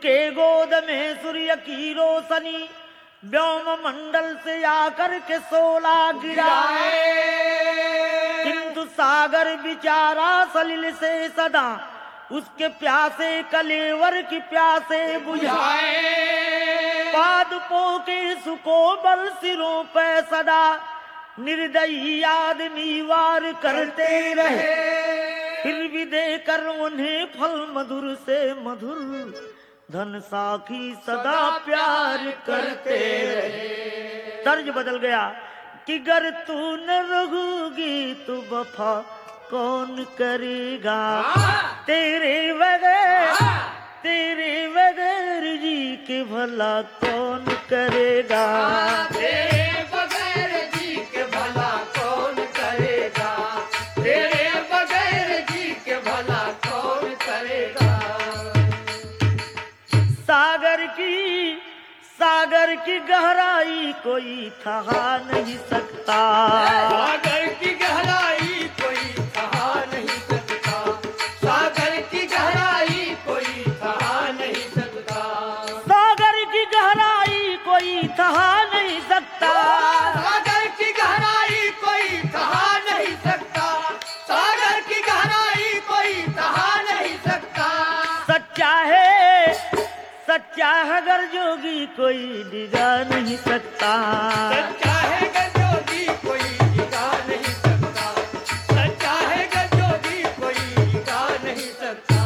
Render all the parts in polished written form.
उनके गोद में सूर्य की रोशनी व्योम मंडल से आकर के 16 गिरा। किंतु सागर बिचारा सलिल से सदा उसके प्यासे कलेवर की प्यासे बुझाए। पादपों के सुकोमल सिरों पे सदा निर्दयी आदमी वार करते रहे। फिर भी देकर उन्हें फल मधुर से मधुर धन साखी सदा प्यार करते रहे। तर्ज बदल गया कि गर तू न रहोगी तो वफा कौन करेगा। तेरे बगैर जी के भला कौन करेगा। तेरे बगैर जी के भला कौन करेगा। तेरे बगैर जी के भला कौन करेगा। सागर की गहराई कोई ठहा नहीं सकता। सागर की गहराई कोई ठहा नहीं सकता। सागर की गहराई कोई ठहा नहीं सकता। सागर की गहराई कोई ठहा नहीं सकता। सागर की गहराई कोई ठहा नहीं सकता। सागर की गहराई कोई ठहा नहीं सकता। सच्चा है अगर जोगी कोई डिगा नहीं सकता। सच्चा है अगर जोगी कोई डिगा नहीं सकता। सच्चा है अगर जोगी कोई डिगा नहीं सकता।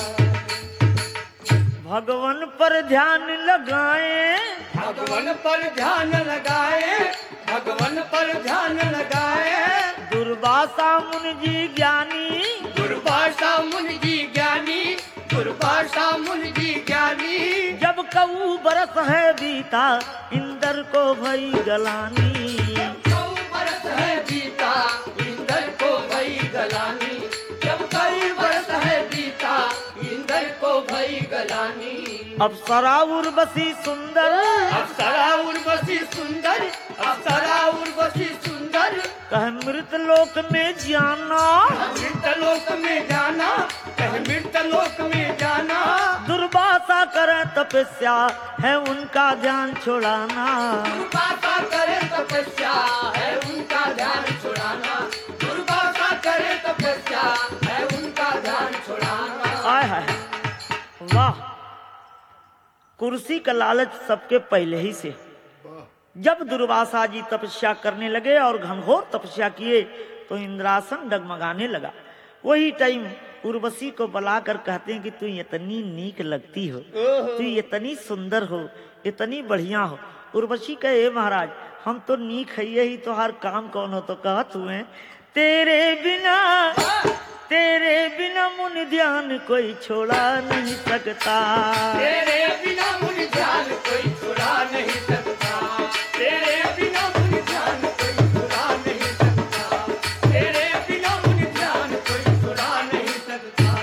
भगवान पर ध्यान लगाए। भगवान पर ध्यान लगाए। भगवान पर ध्यान लगाए। दुर्वासा मुनि जी ज्ञानी। दुर्वासा मुनि जी ज्ञानी। दुर्वासा मुनि जी ज्ञानी। जब कऊ बरस है बीता इंद्र को भई गलानी। जब कऊ बरस है बीता इंद्र को भई गलानी। जब कऊ बरस है बीता इंद्र को भई गलानी। अप्सरा उर्वशी सुंदर। अप्सरा उर्वशी सुंदर। अप्सरा उर्वशी सुंदर। कह मृत लोक में जाना। मृत लोक में जाना। कह मृत लोक में जाना। दुर्वासा करे तपस्या है उनका ध्यान छुड़ाना। दुर्वासा करे तपस्या है उनका ध्यान छुड़ाना। दुर्वासा करे तपस्या है उनका ध्यान छुड़ाना। आय हाय वाह। कुर्सी का लालच सबके पहले ही से। जब दुर्वासा जी तपस्या करने लगे और घनघोर तपस्या किए तो इंद्रासन डगमगाने लगा। वही टाइम उर्वशी को बुलाकर कहते हैं कि तू इतनी नीक लगती हो, तू इतनी सुंदर हो, इतनी बढ़िया हो। उर्वशी कहे महाराज हम तो नीक है, यही तो हर काम कौन हो। तो कहत हुए तेरे बिना मुनि ध्यान कोई छोड़ा नहीं सकता। तेरे बिना मुनि ध्यान कोई छुड़ा नहीं सकता। तेरे बिना मुनि ध्यान कोई छुड़ा नहीं सकता। तेरे बिना मुनि ध्यान कोई छुड़ा नहीं सकता।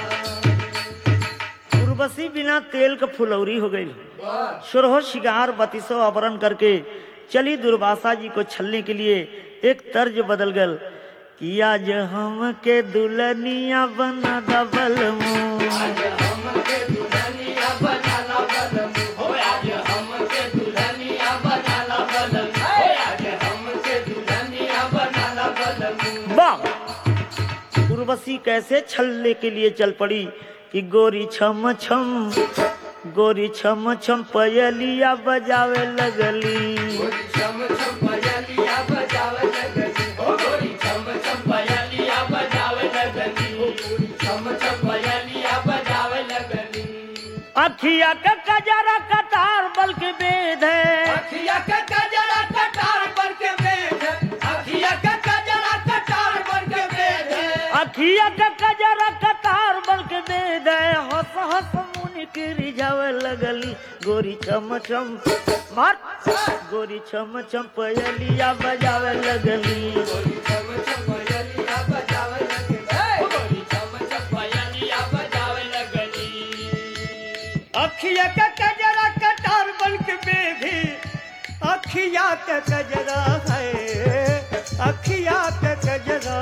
उर्वशी बिना तेल का फुलौरी हो गई। सुरहो शिगार बतीसो आवरण करके चली दुर्वासा जी को छलने के लिए। एक तर्ज बदल गल कि आज हम के दुल्हनिया बना दबल मुँह। आज हम के दुल्हनिया बनाना बलम हो। आज हम के दुल्हनिया बनाना बलम हो। आज हम के दुल्हनिया बनाना बलम। वाह। उर्वशी कैसे छलने के लिए चल पड़ी कि गोरी छम छम पयलिया बजावे लगली। गोरी छम छम पयलिया बजावे लगली। ओ गोरी छम छम पयलिया बजावे लगली। ओ गोरी छम छम पयलिया बजावे लगली। अखिया का कजरा कटार बल के वेद है। अखिया का कजरा कटार बल के वेद है। अखिया का कजरा कटार बल के वेद है। अखिया का कजरा कटार बल के वेद है। हंस हंस मुनि की रिझावे लगली। गोरी छम छम मार गोरी छम छम पयलिया बजावे लगली। गोरी छम छम पयलिया बजावे लगली। गोरी छम छम पयलिया बजावे लगली। अखिया का कजरा कटार बल के वेद है। अखिया का कजरा है। अखिया का कजरा।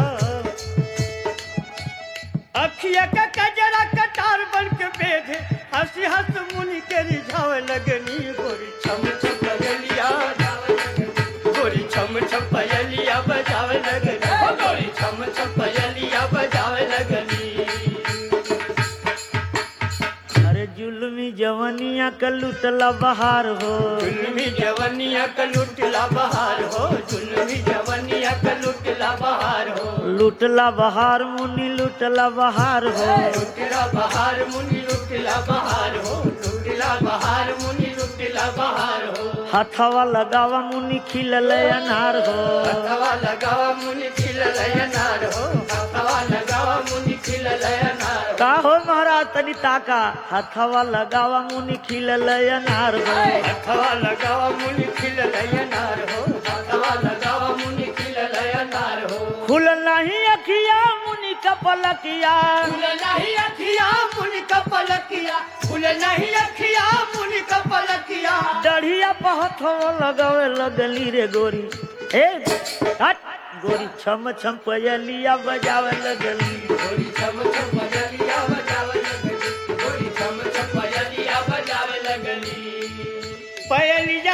अखिया का कजरा कटार बन के वेद है। हंसी हंस मुनि के का लुटला बहार हो। जुल्मी जवनिया का लुटला बहार हो, जुल्मी जवनिया का लुटला बहार हो। लुटला बहार मुनि लुटला बहार हो। लुटला बहार मुनि लुटला बहार हो, लुटला बहार मुनि लुटला बहार हो। हथवा लगावा मुनि खिलल अनार हो। हथवा लगावा मुनि खिलल अनार हो, हथवा लगावा मुनि खिलल अनार हो। का हो महाराज तनी ताका, हथवा लगावा मुनि खिलल अनार हो। हथवा लगावा मुनि खिलल अनार हो, हथवा लगावा मुनि खिलल अनार हो। खुल नहीं अखिया मुनि का पलकिया, खुल नहीं अखिया मुनि का पलकिया, खुल नहीं अखिया मुनि का पलकिया। डढ़िया पहथो लगावे लगली रे गोरी। ए हट गोरी छम छम पयलिया बजावे लगली। गोरी छम छम पयलिया बजावे लगली, गोरी छम छम पयलिया बजावे लगली। पयलिया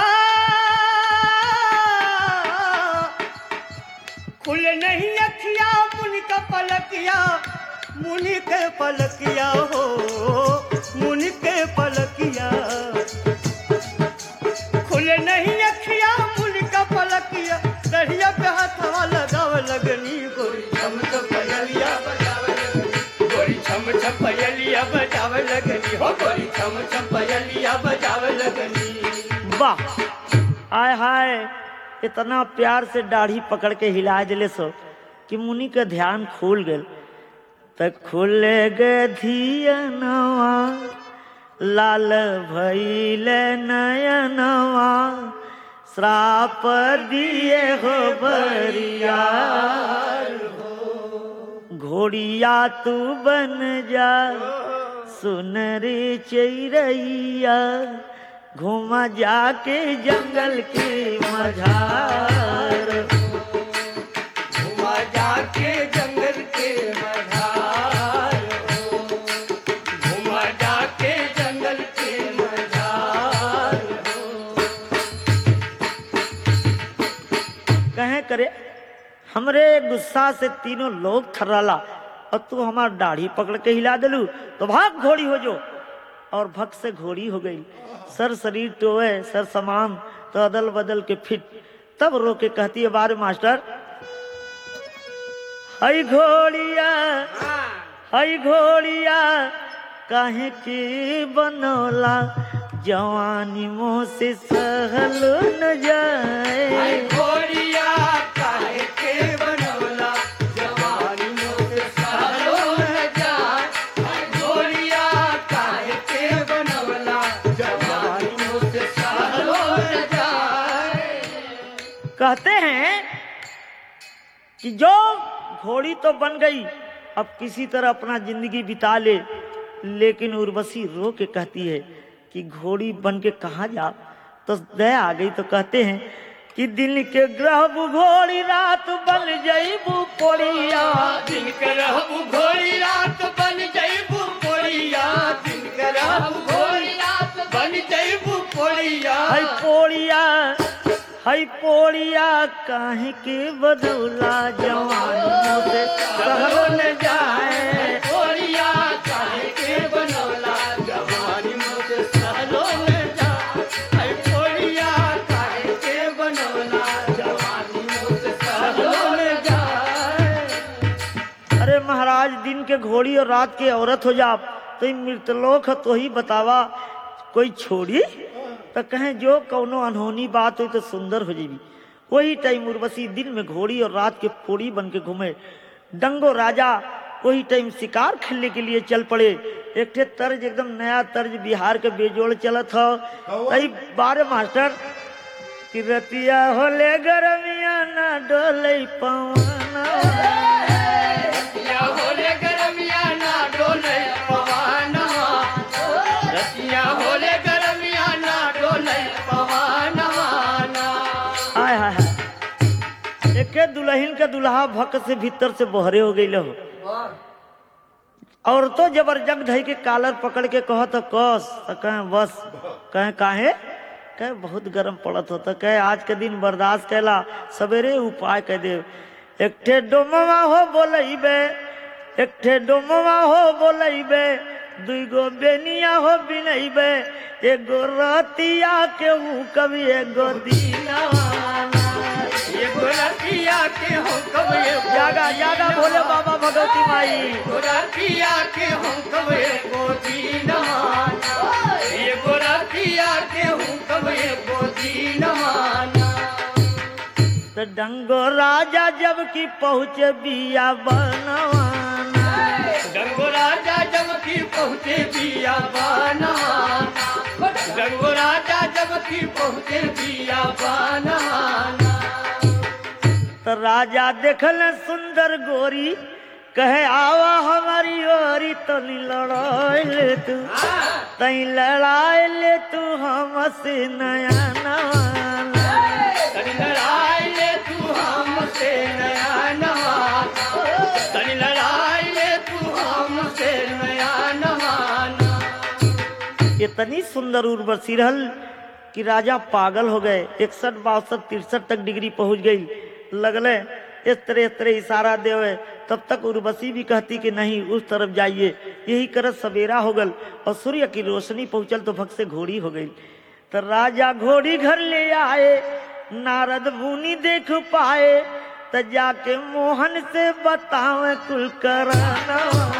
खुल नहीं अखिया मुनि का पलकिया, मुनि के पलकिया हो, मुनि के पलकिया। खुल नहीं अखिया मुनि का पलकिया, दढ़िया पे हाथवा लगावे लगनी। गोरी छम छम पयलिया बजावे लगनी, गोरी छम छम पयलिया बजावे लगनी हो, गोरी छम छम पयलिया बजावे लगनी। वाह आय हाय, इतना प्यार से दाढ़ी पकड़ के हिला दिले सो कि मुनि का ध्यान खुल गल। तक खुले गधियनवा लाल भइल नयनवा, श्राप दिए हो बरिया। घोड़िया तू बन जा सुनरी चिरैया, घूमा जाके जंगल के मझार। घूमा जाके जंगल के मझार हो, घूमा जाके जंगल के मझार हो। कहे करे हमरे गुस्सा से तीनों लोग थर्राला और तू हमार दाढ़ी पकड़ के हिला दिलू तो भाग घोड़ी हो जो। और भग से घोड़ी हो गई, सर शरीर टोए सर समान तो अदल बदल के फिट। तब रो के कहती है बारे मास्टर, हई घोड़िया हई घोड़िया काहे के बनौला, जवानी मोह से सहल न जाए। घोड़िया काहे के बनौला, जवानी मोह से सहलो न जाए। घोड़िया काहे के बनौला, जवानी मोह से सहलो न जाए। कहते हैं कि जो घोड़ी तो बन गई, अब किसी तरह अपना जिंदगी बिता ले। लेकिन उर्वशी रो के कहती है कि घोड़ी बन के कहाँ जा। तो दया आ गई तो कहते हैं कि दिन के ग्रह घोड़ी रात बन जईबू पोड़िया। दिन के रहबू घोड़ी रात बन जईबू पोड़िया, दिन के रहबू घोड़ी रात बन जईबू पोड़िया। हई पोड़िया हई पोड़िया काहे के बदौला, जवानी से सहलो न जाए। घोड़िया काहे के बनौला, जवानी मोह से सहलो न जाए। घोड़िया काहे के बनौला, जवानी मोह से सहलो न जाए। अरे महाराज दिन के घोड़ी और रात के औरत हो जा तो मृतलोक तो ही बतावा कोई छोड़ी। तो कहें जो कौनो अनहोनी बात हुई तो सुंदर हो जाएगी। वही टाइम उर्वशी दिन में घोड़ी और रात के पोड़ी बन के घूमे। डंगो राजा वही टाइम शिकार खेलने के लिए चल पड़े। एक ठे तर्ज एकदम नया तर्ज बिहार के बेजोड़ चलत हो। कई बारे मास्टर कि रतिया होले गरमिया ना डोले पवना, रतिया होले गरमिया ना डोले पवनवा, रतिया होले गरमिया ना डोले पवनवा ना। हाय हाय हाय, एके दुल्हन के दुल्हा भक से भीतर से बहरे हो गई हो। और तो जबरजंग धई के कालर पकड़ के कहो तो कस तो कहे बस, कहे काहे कहे बहुत गर्म पड़त हो तो कहे आज के दिन बर्दाश्त कैला सवेरे उपाय कह दे। एक ठे डोमवा हो बोलैबे, एक ठे डोमवा हो बोलैबे, दुगो बेनिया हो बिनैबे एगो रतिया के हूँ कभी एगो दीनवाना एगो रतिया के हो कब एगो जागा जागा बोले बाबा भगवती माई एगो रतिया के हो कब एगो दीनवाना एगो रतिया के हो कब एगो दीनवाना तो डंगो राजा जब की पहुँचे बिया बनवाना गंगो राजा जब की पहुँचे बिया बनवाना गंगो राजा जब की पहुँचे बिया बनवाना तो राजा देखल सुंदर गोरी कहे आवा हमारी ओरी तो नी लड़ाई ले तू तई लड़ाई ले तू हमसे नया नवाना तनी लड़ाई ले तू हमसे नया नवाना तनी लड़ाई ले तू हमसे नया नवाना इतनी सुंदर उर्वशी रहल कि राजा पागल हो गए 61 62 63 तक डिग्री पहुंच गई लगले इस तरह इशारा देवे तब तक उर्वशी भी कहती कि नहीं उस तरफ जाइए यही करत सवेरा हो गल और सूर्य की रोशनी पहुंचल तो भक्त से घोड़ी हो गई तो राजा घोड़ी घर ले आए नारद मुनि देख पाए तो जाके मोहन से बतावे कुल कराना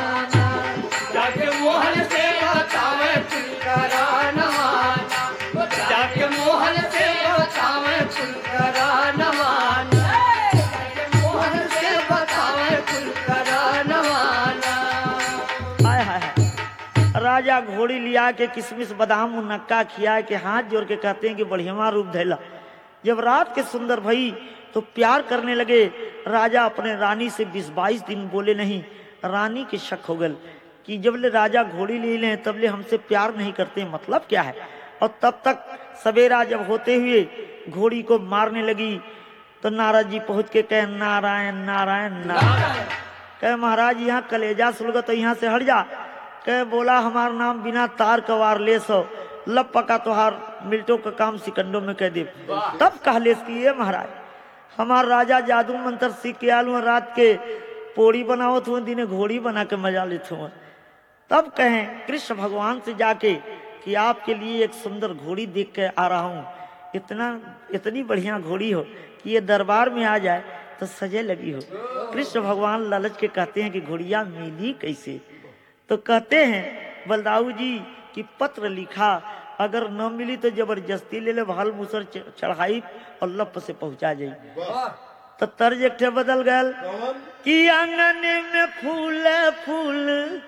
जाके मोहन से बतावे कुल करानवाना जाके मोहन से बतावे कुल करानवाना जाके मोहन से बतावे कुल करानवाना हाय हाय हाय। राजा घोड़ी लिया के किशमिश बादाम मुनक्का खिया के हाथ जोड़ के कहते हैं कि बढ़िया रूप धैला जब रात के सुंदर भई तो प्यार करने लगे राजा अपने रानी से 20-22 दिन बोले नहीं रानी के शक हो गल कि जब ले राजा घोड़ी ले लें तब ले हमसे प्यार नहीं करते मतलब क्या है और तब तक सवेरा जब होते हुए घोड़ी को मारने लगी तो नारद जी पहुंच के कहे नारायण नारायण नारायण कहे महाराज यहाँ कलेजा सुलगा तो यहाँ से हट जा कहे बोला हमारा नाम बिना तार कवार ले सो लब पका तोहार मिल्टो का काम सिकंडों में कह दे तब कहलेस की ये महाराज हमार राजा जादू मंत्र सीख के आलू रात के पोड़ी बनावत हुए दिने घोड़ी बना के मजा लेते हुए तब कहें कृष्ण भगवान से जाके कि आपके लिए एक सुंदर घोड़ी देख के आ रहा हूँ इतनी बढ़िया घोड़ी हो कि ये दरबार में आ जाए तो सजे लगी हो कृष्ण भगवान लालच के कहते हैं कि घोड़िया मिली कैसे तो कहते हैं बलदाऊ जी कि पत्र लिखा अगर न मिली तो जबरदस्ती ले ले भाल मुसर चढ़ाई और लप से पहुंचा जाई तो तर्ज एक बदल गल कि आंगन में फूल फूल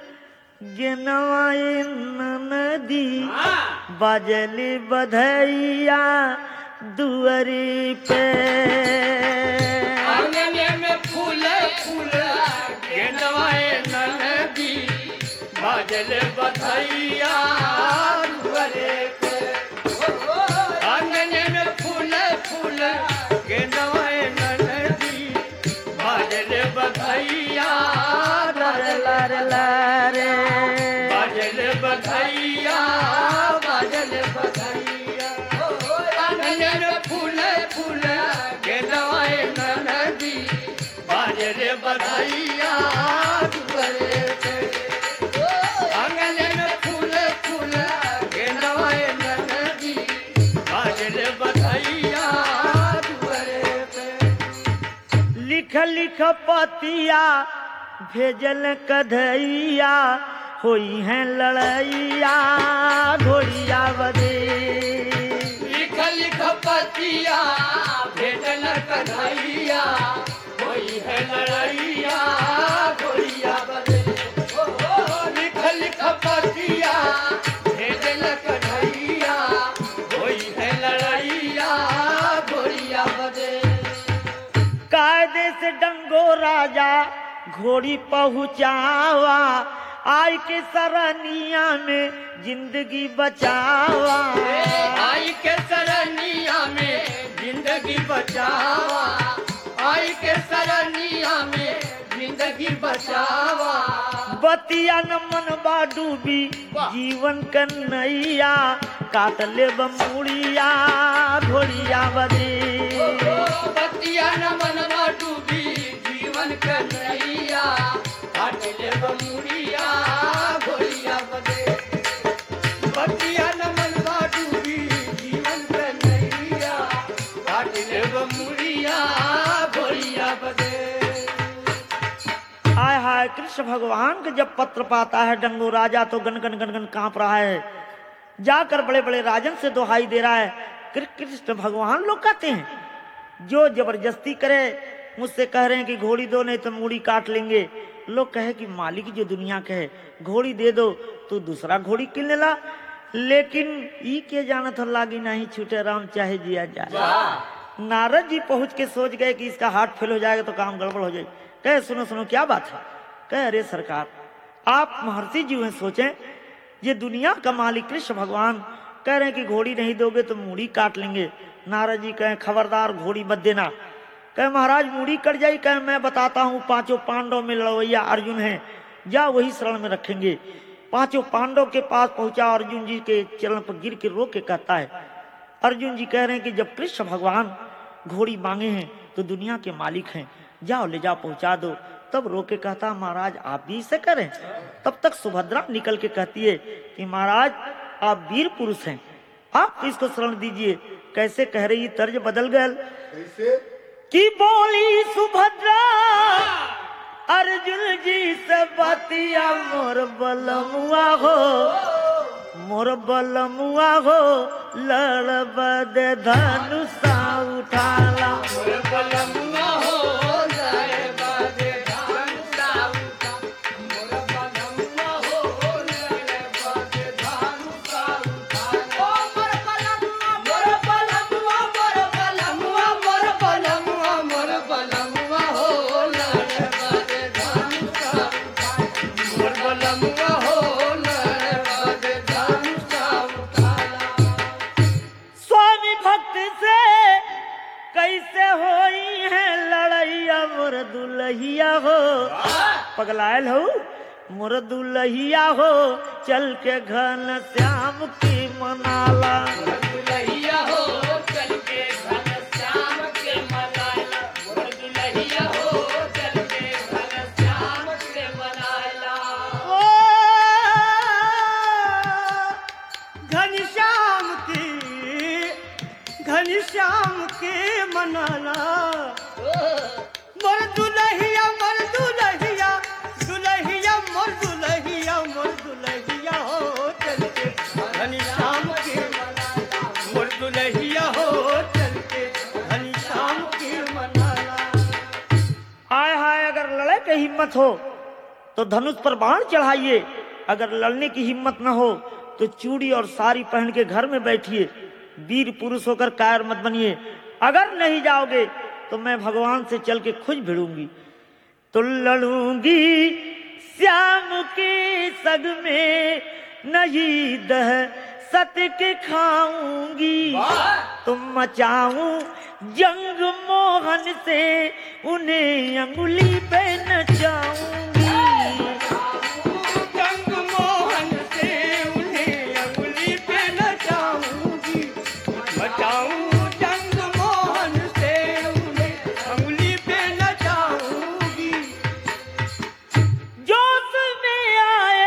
गेनवाई नदी बाजली बधैया दुअरी पे आंगन में फूल फूल गेनवाए नदी बाजल बधैया दुअरे पे आंगन में फूल फूल गेनवाए नदी बाजल बधैया लारे लारे बाजल बधैया बाजल बधैया आंगन में फूल फूल गेनवाए नदी बाजल बधैया दुअरे पे आंगन में फूल फूल गेनवाए नदी बाजल बधैया दुअरे पे लिख लिख पतिया भेजल कधैया होई है लड़ैया घोड़िया बदे लिख लिख पतिया भेजल कन्हैया होई है लड़ैया घोड़िया बदे लिख लिख पतिया भेजल कन्हैया होई है लड़ैया घोड़िया बदे कायदे से डंगो राजा घोड़ी पहुँचावा आई के सरनिया में जिंदगी बचावा आई के सरनिया में जिंदगी बचावा आई के सरनिया में जिंदगी बचावा बतिया न मनबा डूबी जीवन कन्हैया काट ले बमुड़िया घोड़िया बदे बतिया न मनवा डूबी जीवन कन्हैया काट ले बमुड़िया घोड़िया बदे देव मुड़िया घोड़िया बदे। हाय हाय, कृष्ण भगवान का जब पत्र पाता है डंगो राजा तो गन गन गन गन कांप रहा है, जाकर बड़े बड़े राजन से दुहाई दे रहा है। कृष्ण भगवान लोग कहते हैं जो जबरदस्ती करे, मुझसे कह रहे हैं कि घोड़ी दो नहीं तो मूड़ी काट लेंगे। लोग कहे कि मालिक जो दुनिया कहे घोड़ी दे दो तो दूसरा घोड़ी किन ला, लेकिन ई के जानत हो लागी नहीं छूटे राम चाहे जिया जाए। नारद जी पहुंच के सोच गए कि इसका हार्ट फेल हो जाएगा तो काम गड़बड़ हो जाए। कहे सुनो सुनो क्या बात है। कहे अरे सरकार आप महर्षि जी हैं, सोचें ये दुनिया का मालिक कृष्ण भगवान कह रहे हैं कि घोड़ी नहीं दोगे तो मूड़ी काट लेंगे। नारद जी कहे खबरदार घोड़ी मत देना। कहे महाराज मूड़ी कट जाई। कहे मैं बताता हूँ, पांचों पांडव में लड़वैया अर्जुन है, जा वही शरण में रखेंगे। पांचों पांडव के पास पहुंचा, अर्जुन जी के चरण पर गिर के रो के कहता है। अर्जुन जी कह रहे हैं कि जब कृष्ण भगवान घोड़ी मांगे हैं तो दुनिया के मालिक हैं, जाओ ले जाओ पहुंचा दो। तब रो के कहता महाराज आप भी इसे करें। तब तक सुभद्रा निकल के कहती है कि महाराज आप वीर पुरुष हैं, आप इसको शरण दीजिए। कैसे कह रही, तर्ज बदल गल कि बोली सुभद्रा अर्जुन जी से बतिया मोर बलमुआ हो, मोर बलमुआ हो लड़ब दे धनुषा उठाला। मोर बलमुआ हो लड़ब दे धनुषा उठा, मोर बलमुआ हो लड़ब दे धनुषा उठा। ओ मोर बलमुआ मोर बलमुआ मोर बलमुआ मोर बलमुआ मोर बलमुआ हो लड़ब दे धनुषा उठा, मोर बलमुआ हो लड़ब दे धनुषा उठा। स्वामी भक्त से कैसे होई है लड़ैया मोर दुलहिया हो, पगलायल हो मोर दुलहिया हो चल के घन श्याम की मनाला। दुलहिया हो चल के घन श्याम के मनाला, मोर दुलहिया हो चल के घन श्याम के मनाला। ओ घनश्याम के मनाला, मोर दुलहिया दुलहिया मोर दुलहिया हो चल के घनश्याम के मनाला, मोर दुलहिया हो चल के घनश्याम के मनाला। हाय हाय, अगर लड़े की हिम्मत हो तो धनुष पर बाण चढ़ाइए, अगर लड़ने की हिम्मत न हो तो चूड़ी और साड़ी पहन के घर में बैठिए, वीर पुरुष होकर कायर मत बनिए। अगर नहीं जाओगे तो मैं भगवान से चल के खुद भिड़ूंगी, तो लड़ूंगी श्याम के सग में नहीं दह सत के खाऊंगी, तुम मचाऊं जंग मोहन से उन्हें अंगुली पे नचाऊंगी। जंग मोहन से उन्हें अंगुली पे नचाऊंगी, बचाऊं जंग मोहन से उन्हें अंगुली पे नचाऊंगी। जोश में आए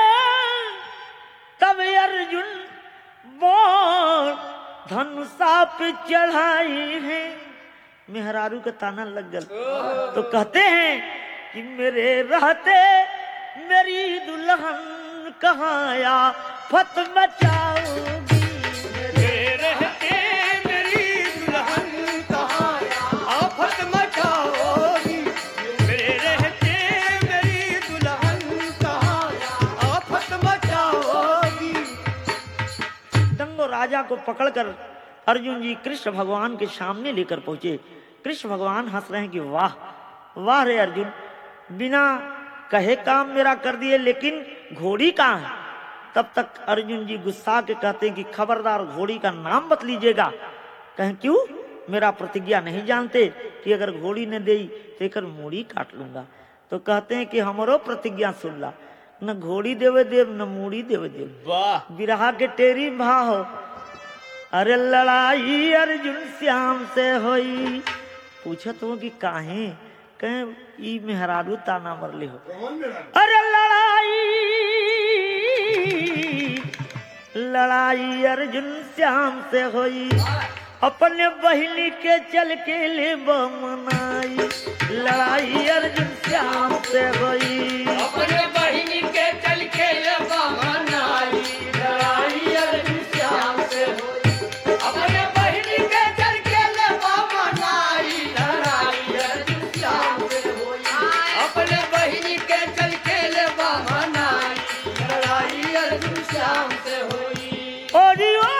तब अर्जुन बोल धनुषा पे चढ़ाई है। मेहरारू का ताना लग गल तो कहते हैं कि मेरे रहते मेरी दुल्हन कहाँ या फत मचाऊंगी। मेरे रहते मेरी दुल्हन कहाँ आफत मचाओगी, मेरे रहते मेरी दुल्हन कहाँ आफत मचाओगी। डंगो राजा को पकड़कर अर्जुन जी कृष्ण भगवान के सामने लेकर पहुंचे। कृष्ण भगवान हंस रहे हैं कि वाह वाह रे अर्जुन, बिना कहे काम मेरा कर दिए, लेकिन घोड़ी कहाँ है? तब तक अर्जुन जी गुस्सा के कहते हैं कि खबरदार घोड़ी का नाम मत लीजिएगा। कहें क्यों? मेरा प्रतिज्ञा नहीं जानते कि अगर घोड़ी न दे तो एक मूड़ी काट लूंगा। तो कहते हैं कि हमारो प्रतिज्ञा सुन ला, न घोड़ी देवे देव न मूड़ी देवे देव। वाह बिरहा के टेरी भा हो। अरे लड़ाई अर्जुन श्याम से होई, पूछत हो कि काहे? कहे ई मेहरारू ताना मरले हो। अरे लड़ाई अर्जुन श्याम से होई, अपने बहिनी के चल के ले बमनाई लड़ाई अर्जुन श्याम से हुई। अपने बहिनी के चल के मनाई लड़ाई अर्जुन श्याम से हुई। अपने बहिनी के चल के मनाई लड़ाई अर्जुन श्याम से हुई। अपने बहिनी के चल के मनाई लड़ाई अर्जुन श्याम से हुई। और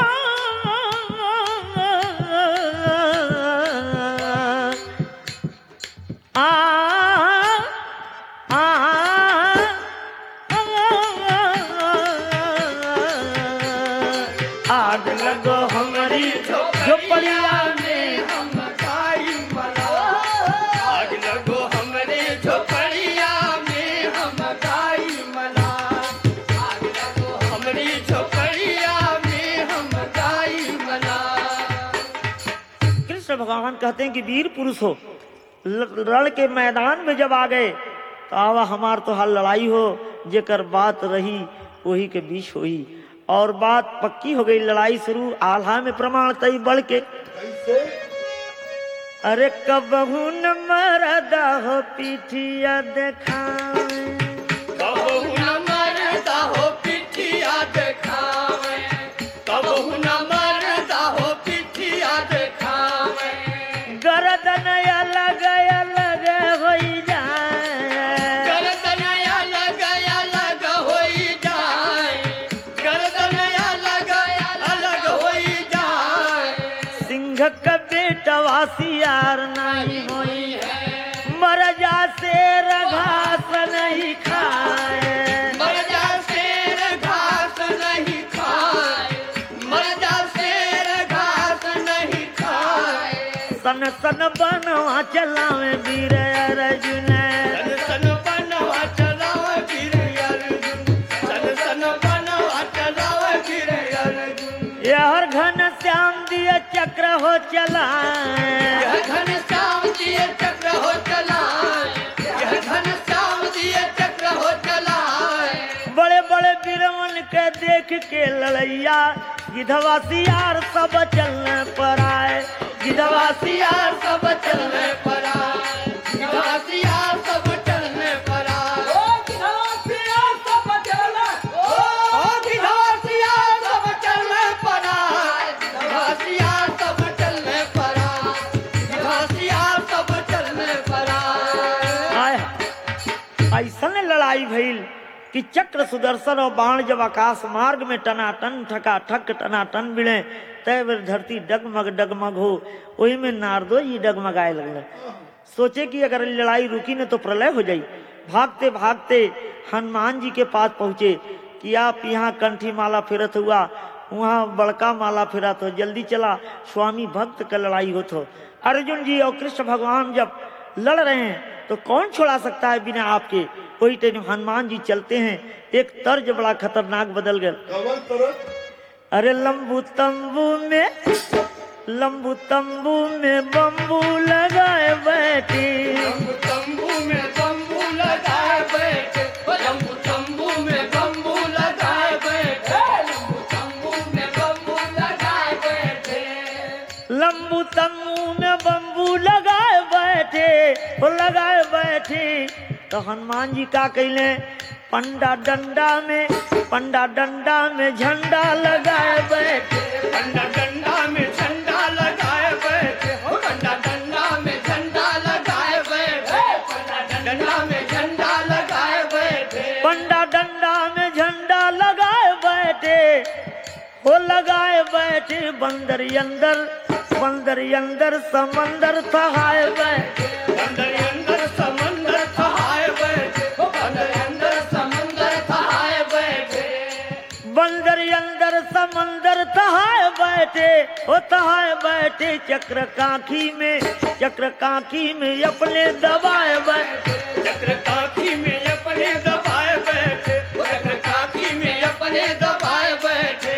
आग लगो हमारी झोपड़िया में हम गाई मला। आग लगो हमरे झोपड़िया में हम गाई मला। आग लगो हमरी झोपड़िया में हम गाई मला। कृष्ण भगवान कहते हैं कि वीर पुरुष हो, रण के मैदान में जब आ गए तो आवा हमार तो हाल लड़ाई हो, जेकर बात रही वही के बीच हुई और बात पक्की हो गई। लड़ाई शुरू आल्हा में प्रमाण तई बढ़ के अरे कबहू न मरदा हो पीठिया देखावे। कबहू न मरदा हो पिठिया देखावे। कबहू न मरदा हो पिठिया देखावे। गर्दन अलग अलग होई जाए। गर्दन अलग होई जाए। गर्दन अलग होई जाए। सिंह का बेटा वासियार नहीं होई है मर जा शेर घास नहीं खाए। मर जा शेर घास नहीं खाए। मर जा शेर घास नहीं खाए। सन सन बनवा चलावे वीर अर्जुन। सन सन बनवा चलावे वीर अर्जुन। सन सन बनवा चलावे वीर अर्जुन। यहर घन श्याम दिए चक्र हो चलाए। यह घन श्याम दिए चक्र हो चलाए। यह घन श्याम दिए चक्र हो चलाए। बड़े बड़े वीरवन के देख के लड़ैया गिधवासियार सब चलने पर आए। गिधवासियार सब चलने पर आए। गिधवासियार सब चलने पर आए। ओ गिधवासियार सब चलने। ओ गिधवासियार सब चलने पर आए। गिधवासियार सब चलने पर आए। गिधवासियार सब चलने पर आए। ऐसा लड़ाई भइल कि चक्र सुदर्शन और बाण जब आकाश मार्ग में टनाटन ठका ठक टनाटन बिड़े तय बेर धरती डगमग डगमग हो। वही में नारदो जी डगमगाए लगल। सोचे कि अगर लड़ाई रुकी न तो प्रलय हो जाई। भागते भागते हनुमान जी के पास पहुंचे कि आप यहाँ कंठी माला फिरत हुआ, वहाँ बड़का माला फिरत हो, जल्दी चला स्वामी भक्त का लड़ाई होत हो। अर्जुन जी और कृष्ण भगवान जब लड़ रहे हैं तो कौन छोड़ा सकता है बिना आपके। कोई टाइम हनुमान जी चलते हैं, एक तर्ज बड़ा खतरनाक बदल गया। अरे लंबू तंबू में बम्बू लगाए बैठी। तंबू में बम्बू लगाए बैठे। लंबू तंबू में बम्बू लगाए बैठे। लंबू तंबू में बम्बू लगाए बैठे। लंबू तंबू में बम्बू लगाए बैठे, वो लगाए बैठे। तो हनुमान जी का कहले पंडा डंडा में झंडा लगाए बैठे। पंडा डंडा में झंडा लगाए बैठे। हो पंडा डंडा में झंडा लगाए बैठे। पंडा डंडा में झंडा लगाए बैठे। पंडा डंडा में झंडा लगाए बैठे, हो लगाए बैठे। बंदर अंदर समंदर थहाए बैठे। बंदर अंदर समंदर थहाए बैठे। हो बंदर अंदर समंदर थहाए बैठे। बंदर अंदर समंदर तहाए बैठे, ओ तहाए बैठे। चक्र काखी में अपने दबाए बैठे। चक्र काखी में अपने दबाए बैठे। चक्र काखी में अपने दबाए बैठे।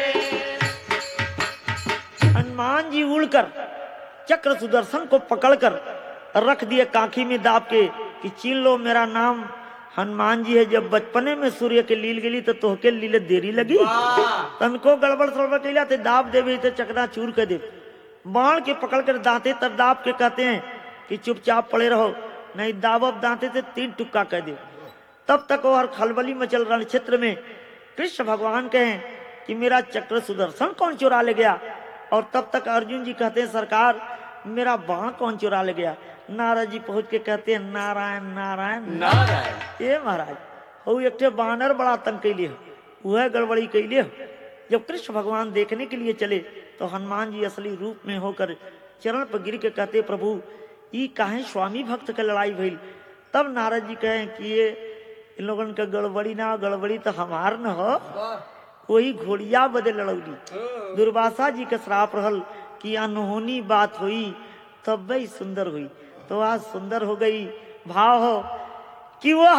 हनुमान जी उड़कर चक्र सुदर्शन को पकड़कर रख दिए काखी में दाब के कि चीन लो मेरा नाम हनुमान जी है। जब बचपने में सूर्य के लील गेली तो तोहके लीले देरी लगी, तनको गड़बड़ सड़बड़ कैला ते दाब देवे तो चकना चूर कर दे। बाण के पकड़कर दांते तर दाब के कहते हैं कि चुपचाप पड़े रहो, नहीं दाबब दांते से 3 टुक्का कह दे। तब तक वो हर खलबली मचल रण क्षेत्र में कृष्ण भगवान कहें कि मेरा चक्र सुदर्शन कौन चुरा ले गया। और तब तक अर्जुन जी कहते हैं सरकार मेरा बाण कौन चुरा ले गया। नारद जी पहुंच के कहते हैं नारायण नारायण नारायण। ए महाराज हो एक ठे बानर बड़ा तंग कैले हो, वह गड़बड़ी कैले हो। जब कृष्ण भगवान देखने के लिए चले तो हनुमान जी असली रूप में होकर चरण पर गिर के कहते प्रभु ई काहे स्वामी भक्त के लड़ाई भइल। तब नारद जी कहें कि ये इन लोगन के गड़बड़ी ना, गड़बड़ी तो हमार न हो, वही घोड़िया बदे लड़ौली। दुर्वासा जी के श्राप रहल कि अनहोनी बात हुई तब वही सुंदर हुई, तो आज सुंदर हो गई। भाव हो कि वो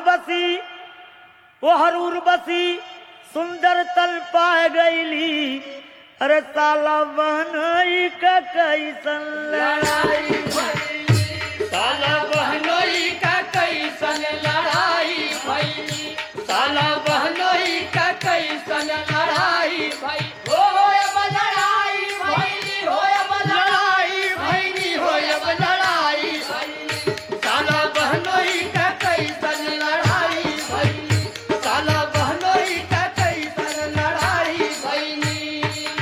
हरूर बसी सुंदर तल पाए गईली, अरे साला बहनोई का कैसन लड़ाई भइली, साला बहनोई का कैसन लड़ाई भइली, साला बहनोई का कैसन लड़ाई भइली। होय अब लड़ाई भइली, होय अब लड़ाई भइली, होय अब लड़ाई भइली, साला बहनोई का कैसन लड़ाई भइली, साला बहनोई का कैसन लड़ाई भइली।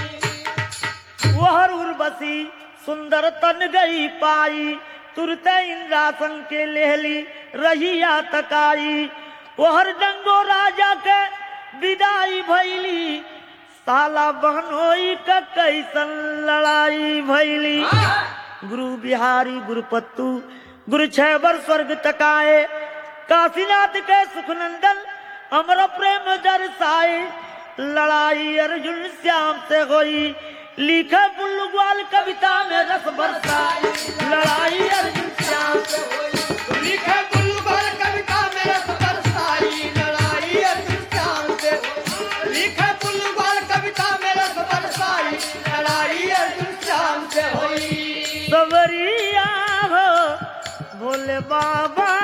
वह उर्वशी सुंदर तन गई पाई, तुरते इंद्रासन के लेहली रहिया तकाई। वहर जंगो राजा के विदाई भैली, साला बहनोई का कैसन लड़ाई भैली। गुरु बिहारी गुरुपत्तु गुरु छैबर स्वर्ग तकाए, काशीनाथ के सुखनंदन अमर प्रेम दर्शाए। लड़ाई अर्जुन श्याम से होई, लिखा बुल्लू ग्वाल कविता में रस बरसाई। लड़ाई अर्जुन श्याम से होई, लिखा बुल्लू ग्वाल कविता में रस बरसाई। लड़ाई अर्जुन श्याम से होई, लिखा बुल्लू ग्वाल कविता में रस बरसाई। लड़ाई अर्जुन श्याम से होई। सवरिया हो भोले बाबा